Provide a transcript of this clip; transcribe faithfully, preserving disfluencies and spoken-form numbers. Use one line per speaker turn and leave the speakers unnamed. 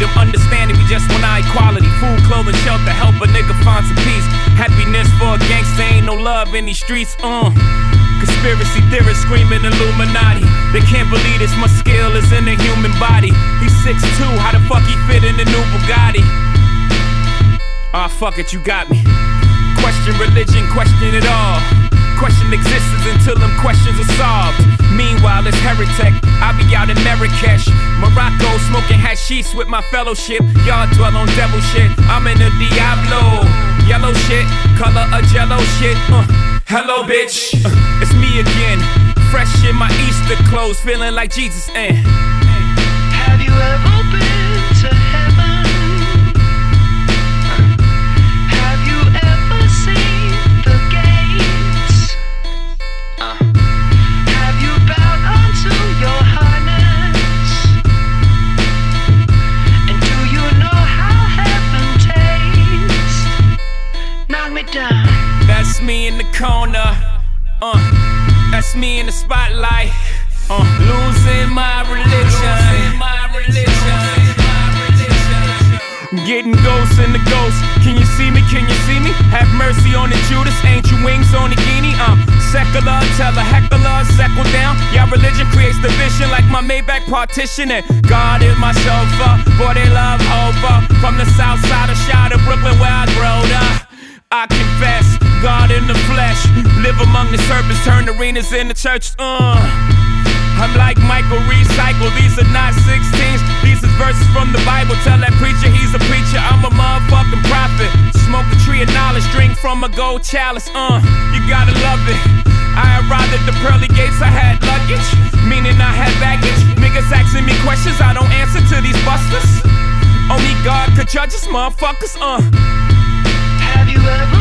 them understanding we just want our equality. Food, clothing, shelter, help a nigga find some peace. Happiness for a gangster, ain't no love in these streets. Uh. Conspiracy theorists screaming Illuminati. They can't believe this much skill is in the human body. He's six two, how the fuck he fit in the new Bugatti? Ah, fuck it, you got me. Question religion, question it all. Question existence until them questions are solved. Meanwhile, it's heretic. I be out in Marrakesh, Morocco, smoking hashish with my fellowship. Y'all dwell on devil shit. I'm in the Diablo. Yellow shit, color of jello shit. Uh, hello, bitch. Uh, it's me again. Fresh in my Easter clothes, feeling like Jesus. Eh.
Have you ever been to heaven? Have you ever seen the gates? Uh. Have you bowed unto your highness? And do you know how heaven tastes? Knock me down.
That's me in the corner. Uh, that's me in the spotlight. Uh, losing my religion. Losing my religion. Getting ghosts in the ghost. Can you see me? Can you see me? Have mercy on the Judas. Ain't you wings on the guinea? I'm secular, tell a heckler, settle down. Y'all religion creates division like my Maybach partition. And God is my chauffeur. Boy, they love Hova. From the south side of Shire to Brooklyn where I growed up. I confess, God in the flesh. Live among the serpents, turn arenas in the church. Uh. I'm like Michael Recycle, these are not sixteens. These is verses from the Bible, tell that preacher he's a preacher. I'm a motherfucking prophet. Smoke a tree of knowledge, drink from a gold chalice. Uh, you gotta love it. I arrived at the pearly gates, I had luggage, meaning I had baggage. Niggas asking me questions, I don't answer to these busters. Only God could judge us, motherfuckers. Uh.
Have you ever